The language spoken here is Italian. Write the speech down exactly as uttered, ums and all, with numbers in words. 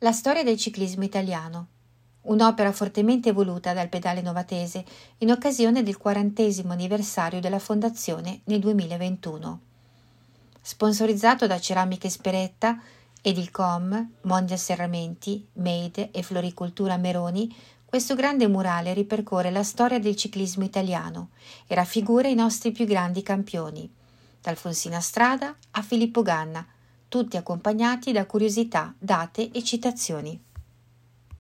La storia del ciclismo italiano, un'opera fortemente voluta dal Pedale Novatese in occasione del quarantesimo anniversario della fondazione nel duemilaventuno. Sponsorizzato da Ceramiche Speretta, Edilcom, Mondia Serramenti, Made e Floricoltura Meroni, questo grande murale ripercorre la storia del ciclismo italiano e raffigura i nostri più grandi campioni, dal Fonsina Strada a Filippo Ganna, tutti accompagnati da curiosità, date e citazioni.